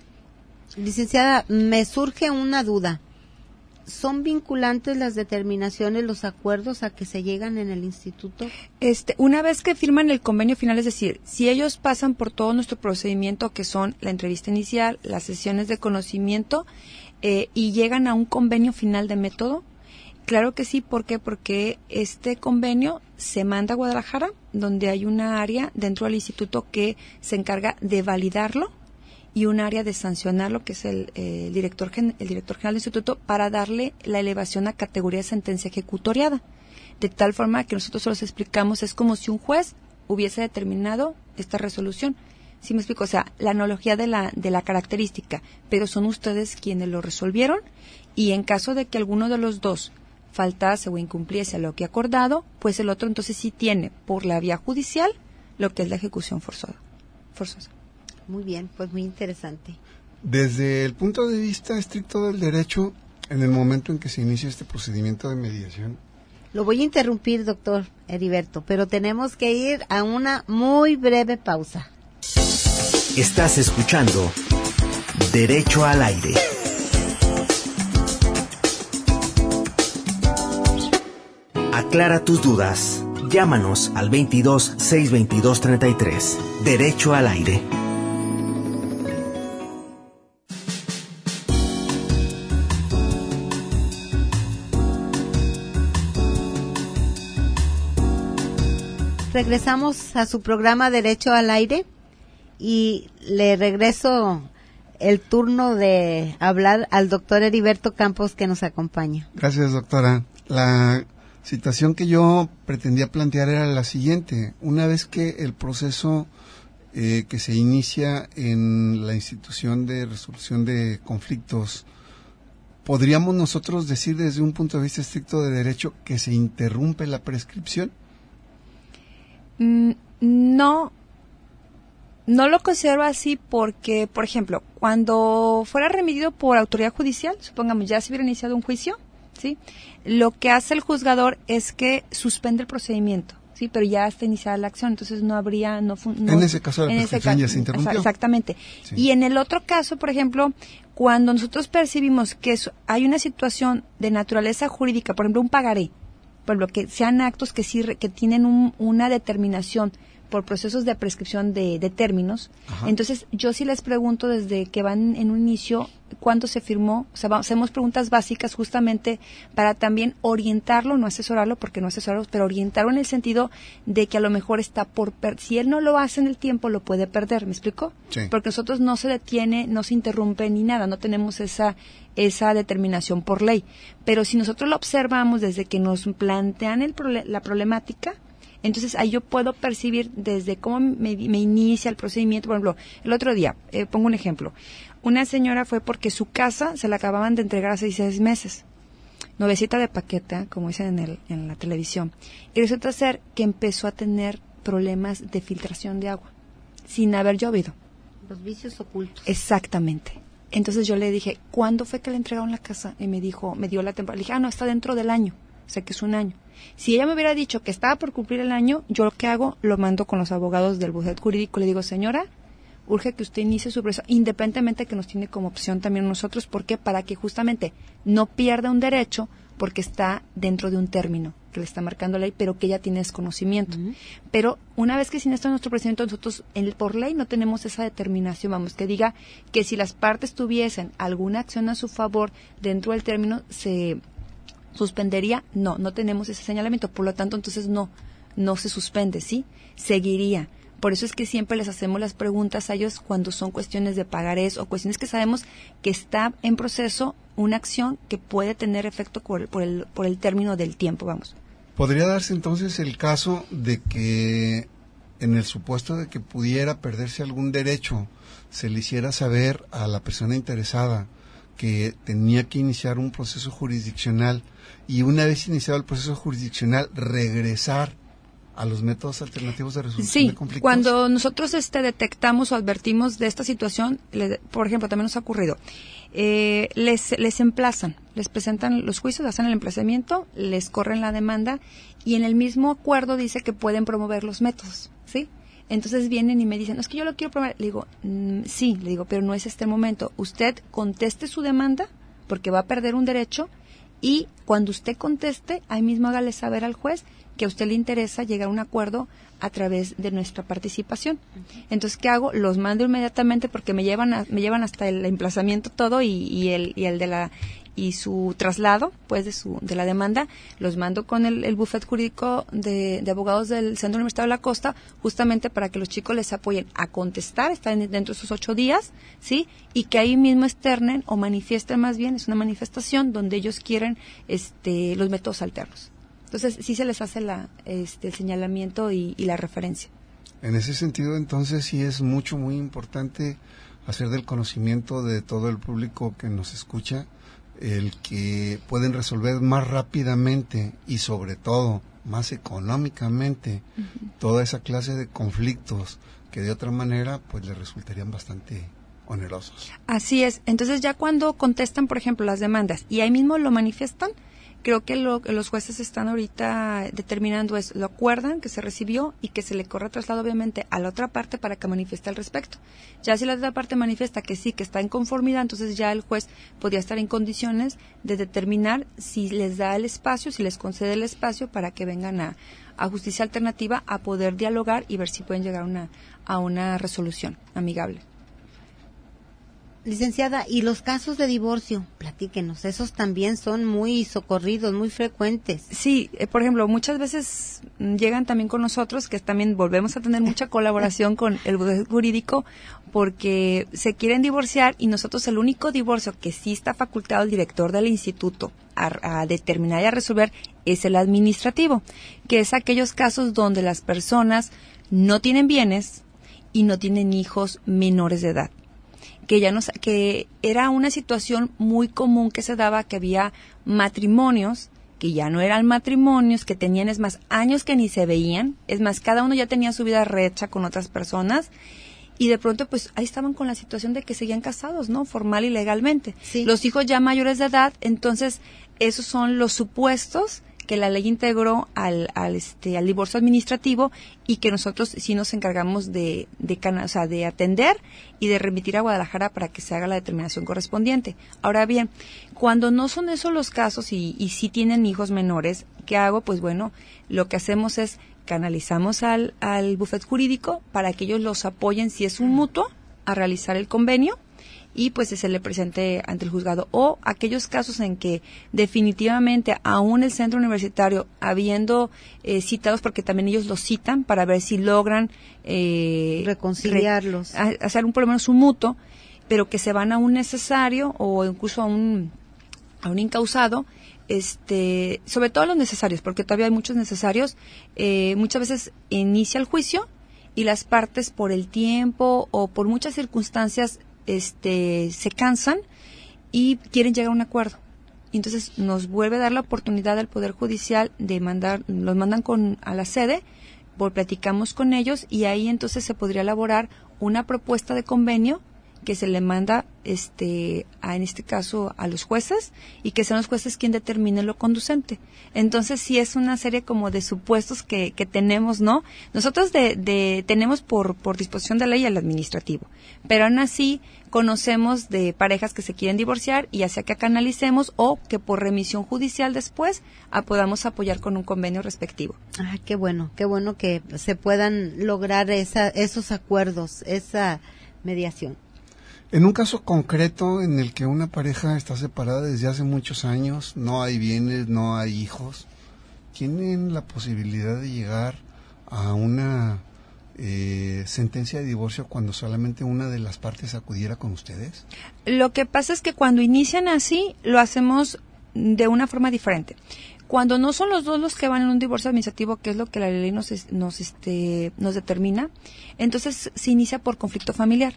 Licenciada, me surge una duda. ¿Son vinculantes las determinaciones, los acuerdos a que se llegan en el instituto? Este, una vez que firman el convenio final, es decir, si ellos pasan por todo nuestro procedimiento, que son la entrevista inicial, las sesiones de conocimiento, eh, y llegan a un convenio final de método, claro que sí. ¿Por qué? Porque este convenio se manda a Guadalajara, donde hay una área dentro del instituto que se encarga de validarlo y un área de sancionarlo, que es el, eh, el director gen, el director general del instituto, para darle la elevación a categoría de sentencia ejecutoriada. De tal forma que nosotros se los explicamos, es como si un juez hubiese determinado esta resolución. ¿Sí me explico? O sea, la analogía de la, de la característica, pero son ustedes quienes lo resolvieron, y en caso de que alguno de los dos faltase o incumpliese lo que ha acordado, pues el otro entonces sí tiene, por la vía judicial, lo que es la ejecución forzosa. forzosa. Muy bien, pues muy interesante. Desde el punto de vista estricto del derecho, en el momento en que se inicia este procedimiento de mediación. Lo voy a interrumpir, doctor Heriberto, pero tenemos que ir a una muy breve pausa. Estás escuchando Derecho al Aire. Aclara tus dudas. Llámanos al veintidós, seiscientos veintidós, treinta y tres. Derecho al Aire. Regresamos a su programa Derecho al Aire y le regreso el turno de hablar al doctor Heriberto Campos, que nos acompaña. Gracias, doctora. La situación que yo pretendía plantear era la siguiente. Una vez que el proceso eh, que se inicia en la institución de resolución de conflictos, ¿podríamos nosotros decir desde un punto de vista estricto de derecho que se interrumpe la prescripción? Mm, no, No lo considero así porque, por ejemplo, cuando fuera remitido por autoridad judicial, supongamos ya se hubiera iniciado un juicio, ¿sí? Lo que hace el juzgador es que suspende el procedimiento, ¿sí? Pero ya está iniciada la acción, entonces no habría... no, no En ese caso la prescripción ya se interrumpió. Exactamente. Sí. Y en el otro caso, por ejemplo, cuando nosotros percibimos que hay una situación de naturaleza jurídica, por ejemplo, un pagaré, por ejemplo, que sean actos que sí que tienen un, una determinación por procesos de prescripción de, de términos. Ajá. Entonces yo sí les pregunto desde que van en un inicio cuándo se firmó, o sea, hacemos preguntas básicas justamente para también orientarlo, no asesorarlo porque no asesorarlo, pero orientarlo en el sentido de que a lo mejor está por, per- si él no lo hace en el tiempo lo puede perder, ¿me explico? Sí. Porque nosotros no se detiene, no se interrumpe ni nada, no tenemos esa esa determinación por ley, pero si nosotros lo observamos desde que nos plantean el prole- la problemática, entonces ahí yo puedo percibir desde cómo me, me inicia el procedimiento. Por ejemplo, el otro día, eh, pongo un ejemplo, una señora fue porque su casa se la acababan de entregar hace seis meses, nuevecita de paquete, ¿eh? Como dicen en, el, en la televisión, y resulta ser que empezó a tener problemas de filtración de agua, sin haber llovido. Los vicios ocultos. Exactamente. Entonces yo le dije, ¿cuándo fue que le entregaron la casa? Y me dijo, me dio la temporada. Le dije, ah, no, está dentro del año, o sea que es un año. Si ella me hubiera dicho que estaba por cumplir el año, yo lo que hago, lo mando con los abogados del bufete jurídico, le digo, señora, urge que usted inicie su proceso, independientemente que nos tiene como opción también nosotros, ¿por qué? Para que justamente no pierda un derecho porque está dentro de un término que le está marcando ley, pero que ella tiene desconocimiento. Uh-huh. Pero una vez que sin esto nuestro procedimiento, nosotros en, por ley no tenemos esa determinación, vamos, que diga que si las partes tuviesen alguna acción a su favor dentro del término, se suspendería. No, no tenemos ese señalamiento, por lo tanto, entonces no, no se suspende, ¿sí? Seguiría. Por eso es que siempre les hacemos las preguntas a ellos cuando son cuestiones de pagarés o cuestiones que sabemos que está en proceso una acción que puede tener efecto por, por, el, por el término del tiempo, vamos. ¿Podría darse entonces el caso de que en el supuesto de que pudiera perderse algún derecho, se le hiciera saber a la persona interesada que tenía que iniciar un proceso jurisdiccional y una vez iniciado el proceso jurisdiccional regresar a los métodos alternativos de resolución sí, de conflictos? Cuando nosotros este, detectamos o advertimos de esta situación, le, por ejemplo, también nos ha ocurrido, eh, les, les emplazan, les presentan los juicios, hacen el emplazamiento, les corren la demanda y en el mismo acuerdo dice que pueden promover los métodos, ¿sí? Entonces vienen y me dicen, es que yo lo quiero promover. Le digo, mm, sí, le digo, pero no es este el momento. Usted conteste su demanda porque va a perder un derecho y cuando usted conteste, ahí mismo hágale saber al juez que a usted le interesa llegar a un acuerdo a través de nuestra participación. Entonces, ¿qué hago? Los mando inmediatamente porque me llevan a, me llevan hasta el emplazamiento todo y, y el y el de la y su traslado, pues de su de la demanda, los mando con el, el bufete jurídico de, de abogados del Centro Universitario de la Costa, justamente para que los chicos les apoyen a contestar, están dentro de esos ocho días, ¿sí? Y que ahí mismo externen o manifiesten más bien, es una manifestación donde ellos quieren este los métodos alternos. Entonces, sí se les hace la, este, el señalamiento y, y la referencia. En ese sentido, entonces, sí es mucho, muy importante hacer del conocimiento de todo el público que nos escucha el que pueden resolver más rápidamente y, sobre todo, más económicamente uh-huh. toda esa clase de conflictos que de otra manera, pues, les resultarían bastante onerosos. Así es. Entonces, ya cuando contestan, por ejemplo, las demandas y ahí mismo lo manifiestan, creo que lo que los jueces están ahorita determinando es, lo acuerdan, que se recibió y que se le corre traslado obviamente a la otra parte para que manifieste al respecto. Ya si la otra parte manifiesta que sí, que está en conformidad, entonces ya el juez podría estar en condiciones de determinar si les da el espacio, si les concede el espacio para que vengan a, a justicia alternativa a poder dialogar y ver si pueden llegar a una, a una resolución amigable. Licenciada, ¿y los casos de divorcio? Platíquenos, esos también son muy socorridos, muy frecuentes. Sí, eh, por ejemplo, muchas veces mm, llegan también con nosotros, que también volvemos a tener mucha colaboración con el bufete jurídico, porque se quieren divorciar y nosotros el único divorcio que sí está facultado el director del instituto a, a determinar y a resolver es el administrativo, que es aquellos casos donde las personas no tienen bienes y no tienen hijos menores de edad. Que ya nos, que era una situación muy común que se daba, que había matrimonios que ya no eran matrimonios, que tenían, es más, años que ni se veían, es más, cada uno ya tenía su vida rehecha con otras personas y de pronto pues ahí estaban con la situación de que seguían casados, ¿no? Formal y legalmente. Sí. Los hijos ya mayores de edad, entonces esos son los supuestos que la ley integró al, al este al divorcio administrativo y que nosotros sí nos encargamos de de, cana, o sea, de atender y de remitir a Guadalajara para que se haga la determinación correspondiente. Ahora bien, cuando no son esos los casos y, y sí tienen hijos menores, ¿qué hago? Pues bueno, lo que hacemos es canalizamos al, al bufete jurídico para que ellos los apoyen, si es un mutuo, a realizar el convenio y pues se le presente ante el juzgado. O aquellos casos en que definitivamente aún el centro universitario, habiendo eh, citados, porque también ellos los citan para ver si logran eh, reconciliarlos, re, hacer un, por lo menos un mutuo, pero que se van a un necesario o incluso a un, a un incausado, este, sobre todo los necesarios, porque todavía hay muchos necesarios, eh, muchas veces inicia el juicio y las partes por el tiempo o por muchas circunstancias este se cansan y quieren llegar a un acuerdo. Entonces nos vuelve a dar la oportunidad al Poder Judicial de mandar, los mandan con a la sede, por platicamos con ellos y ahí entonces se podría elaborar una propuesta de convenio que se le manda este a, en este caso a los jueces y que sean los jueces quien determine lo conducente. Entonces sí es una serie como de supuestos que, que tenemos, ¿no? Nosotros de, de tenemos por por disposición de ley el administrativo, pero aún así conocemos de parejas que se quieren divorciar y ya sea que canalicemos o que por remisión judicial después a, podamos apoyar con un convenio respectivo. Ah, qué bueno, qué bueno que se puedan lograr esa, esos acuerdos, esa mediación. En un caso concreto en el que una pareja está separada desde hace muchos años, no hay bienes, no hay hijos, ¿tienen la posibilidad de llegar a una eh, sentencia de divorcio cuando solamente una de las partes acudiera con ustedes? Lo que pasa es que cuando inician así, lo hacemos de una forma diferente. Cuando no son los dos los que van en un divorcio administrativo, que es lo que la ley nos, nos, este, nos determina, entonces se inicia por conflicto familiar.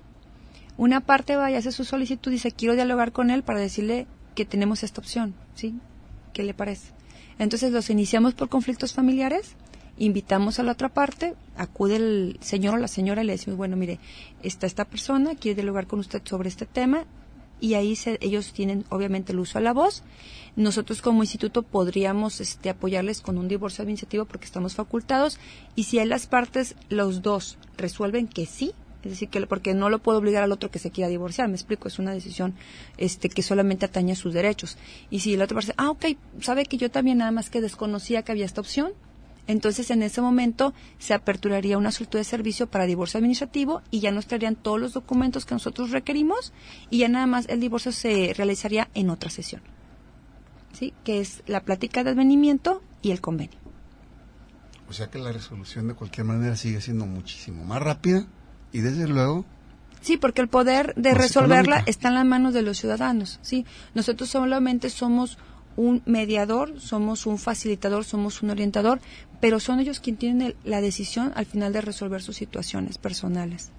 Una parte va y hace su solicitud y dice, quiero dialogar con él para decirle que tenemos esta opción, ¿sí? ¿Qué le parece? Entonces los iniciamos por conflictos familiares, invitamos a la otra parte, acude el señor o la señora y le decimos, bueno, mire, está esta persona, quiere dialogar con usted sobre este tema, y ahí se, ellos tienen obviamente el uso de la voz. Nosotros como instituto podríamos este, apoyarles con un divorcio administrativo porque estamos facultados, y si hay las partes, los dos resuelven que sí, es decir, que porque no lo puedo obligar al otro que se quiera divorciar, me explico, es una decisión este que solamente atañe a sus derechos. Y si el otro dice, ah, ok, sabe que yo también nada más que desconocía que había esta opción, entonces en ese momento se aperturaría una solicitud de servicio para divorcio administrativo y ya nos traerían todos los documentos que nosotros requerimos y ya nada más el divorcio se realizaría en otra sesión, ¿sí? Que es la plática de advenimiento y el convenio. O sea que la resolución de cualquier manera sigue siendo muchísimo más rápida. Y desde luego... Sí, porque el poder de resolverla económica está en las manos de los ciudadanos, ¿sí? Nosotros solamente somos un mediador, somos un facilitador, somos un orientador, pero son ellos quienes tienen el, la decisión al final de resolver sus situaciones personales.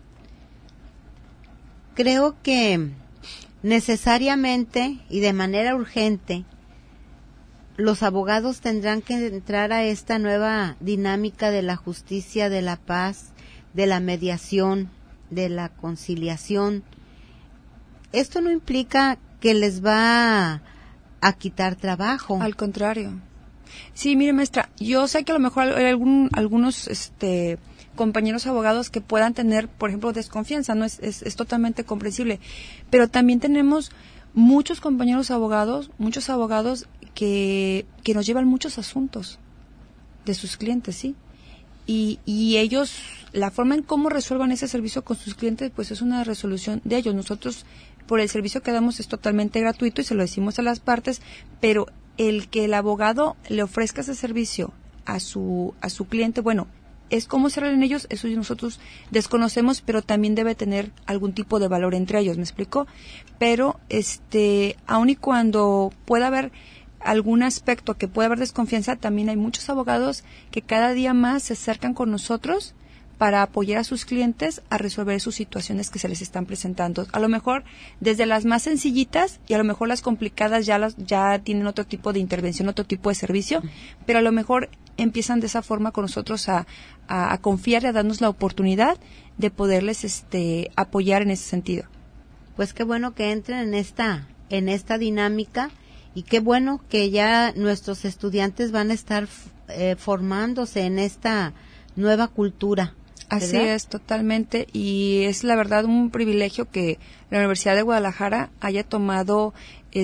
Creo que necesariamente y de manera urgente los abogados tendrán que entrar a esta nueva dinámica de la justicia, de la paz, de la mediación, de la conciliación. Esto no implica que les va a, a quitar trabajo. Al contrario. Sí, mire, maestra, yo sé que a lo mejor hay algún, algunos este, compañeros abogados que puedan tener, por ejemplo, desconfianza, no es, es, es totalmente comprensible, pero también tenemos muchos compañeros abogados, muchos abogados que, que nos llevan muchos asuntos de sus clientes, ¿sí? Y, y ellos, la forma en cómo resuelvan ese servicio con sus clientes, pues es una resolución de ellos. Nosotros, por el servicio que damos, es totalmente gratuito y se lo decimos a las partes, pero el que el abogado le ofrezca ese servicio a su a su cliente, bueno, es cómo se reúnen ellos, eso nosotros desconocemos, pero también debe tener algún tipo de valor entre ellos, ¿me explico? Pero, este, aun y cuando pueda haber algún aspecto que pueda haber desconfianza, también hay muchos abogados que cada día más se acercan con nosotros para apoyar a sus clientes a resolver sus situaciones que se les están presentando. A lo mejor desde las más sencillitas y a lo mejor las complicadas ya las ya tienen otro tipo de intervención, otro tipo de servicio, pero a lo mejor empiezan de esa forma con nosotros a, a, a confiar y a darnos la oportunidad de poderles este apoyar en ese sentido. Pues qué bueno que entren en esta en esta dinámica y qué bueno que ya nuestros estudiantes van a estar eh, formándose en esta nueva cultura. Así ¿verdad? es, totalmente, y es la verdad un privilegio que la Universidad de Guadalajara haya tomado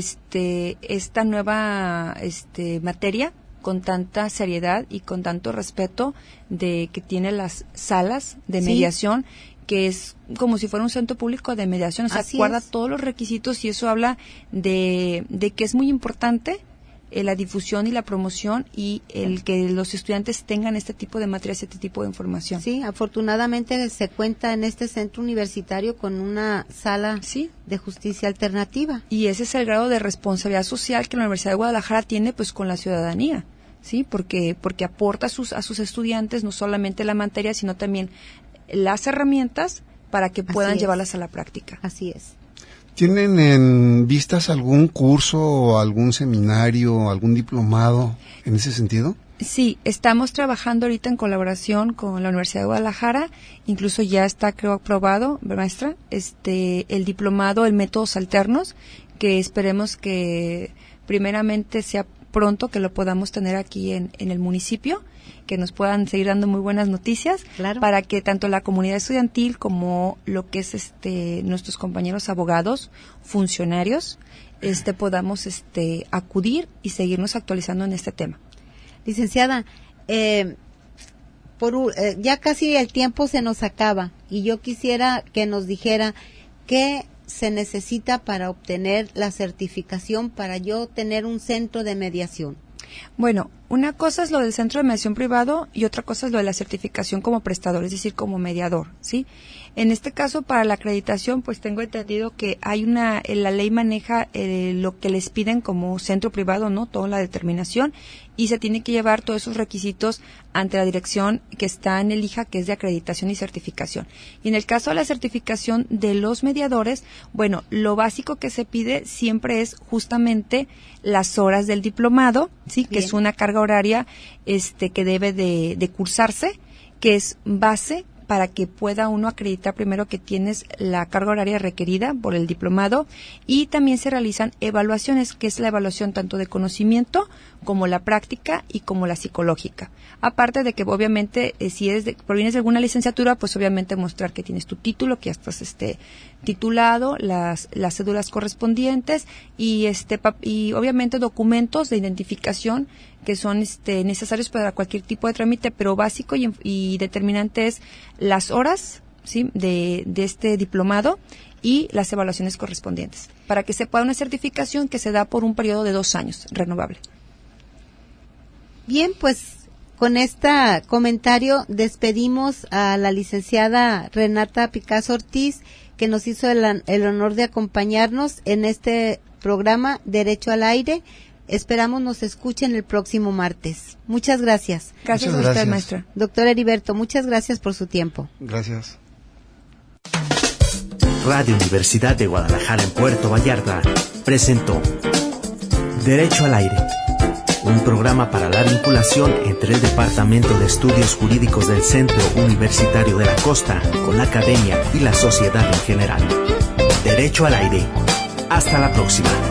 este esta nueva este materia con tanta seriedad y con tanto respeto de que tiene las salas de Sí. mediación, que es como si fuera un centro público de mediación, o sea, Así guarda es. todos los requisitos y eso habla de, de que es muy importante eh, la difusión y la promoción y el que los estudiantes tengan este tipo de materias, este tipo de información. Sí, afortunadamente se cuenta en este centro universitario con una sala Sí. de justicia alternativa. Y ese es el grado de responsabilidad social que la Universidad de Guadalajara tiene pues con la ciudadanía, sí, porque porque aporta a sus a sus estudiantes no solamente la materia, sino también las herramientas para que puedan Así es. llevarlas a la práctica. Así es. ¿Tienen en vistas algún curso o algún seminario, algún diplomado en ese sentido? Sí, estamos trabajando ahorita en colaboración con la Universidad de Guadalajara, incluso ya está creo aprobado, maestra, este el diplomado en métodos alternos, que esperemos que primeramente sea pronto que lo podamos tener aquí en, en el municipio, que nos puedan seguir dando muy buenas noticias, Claro. para que tanto la comunidad estudiantil como lo que es este nuestros compañeros abogados, funcionarios, este podamos este acudir y seguirnos actualizando en este tema. Licenciada, eh, por, u- eh, ya casi el tiempo se nos acaba y yo quisiera que nos dijera qué se necesita para obtener la certificación para yo tener un centro de mediación. Bueno, una cosa es lo del centro de mediación privado y otra cosa es lo de la certificación como prestador, es decir, como mediador, ¿sí? En este caso, para la acreditación, pues tengo entendido que hay una, eh, la ley maneja eh, lo que les piden como centro privado, ¿no? Toda la determinación y se tiene que llevar todos esos requisitos ante la dirección que está en el I J A, que es de acreditación y certificación. Y en el caso de la certificación de los mediadores, bueno, lo básico que se pide siempre es justamente las horas del diplomado, ¿sí? Que Bien. es una carga horaria este que debe de, de cursarse, que es base para que pueda uno acreditar primero que tienes la carga horaria requerida por el diplomado, y también se realizan evaluaciones, que es la evaluación tanto de conocimiento como la práctica y como la psicológica. Aparte de que obviamente eh, si eres de, provienes de alguna licenciatura, pues obviamente mostrar que tienes tu título, que ya estás este titulado, las las cédulas correspondientes y este pap- y obviamente documentos de identificación que son este necesarios para cualquier tipo de trámite, pero básico y, y determinante es las horas, ¿sí? de, de este diplomado y las evaluaciones correspondientes, para que se pueda una certificación que se da por un periodo de dos años, renovable. Bien, pues con este comentario despedimos a la licenciada Renata Picazo Ortiz, que nos hizo el, el honor de acompañarnos en este programa Derecho al Aire. Esperamos nos escuchen el próximo martes. Muchas gracias. Gracias Muchas a usted, gracias. maestra. Doctor Heriberto, muchas gracias por su tiempo. Gracias. Radio Universidad de Guadalajara en Puerto Vallarta presentó Derecho al Aire, un programa para la vinculación entre el Departamento de Estudios Jurídicos del Centro Universitario de la Costa con la academia y la sociedad en general. Derecho al Aire. Hasta la próxima.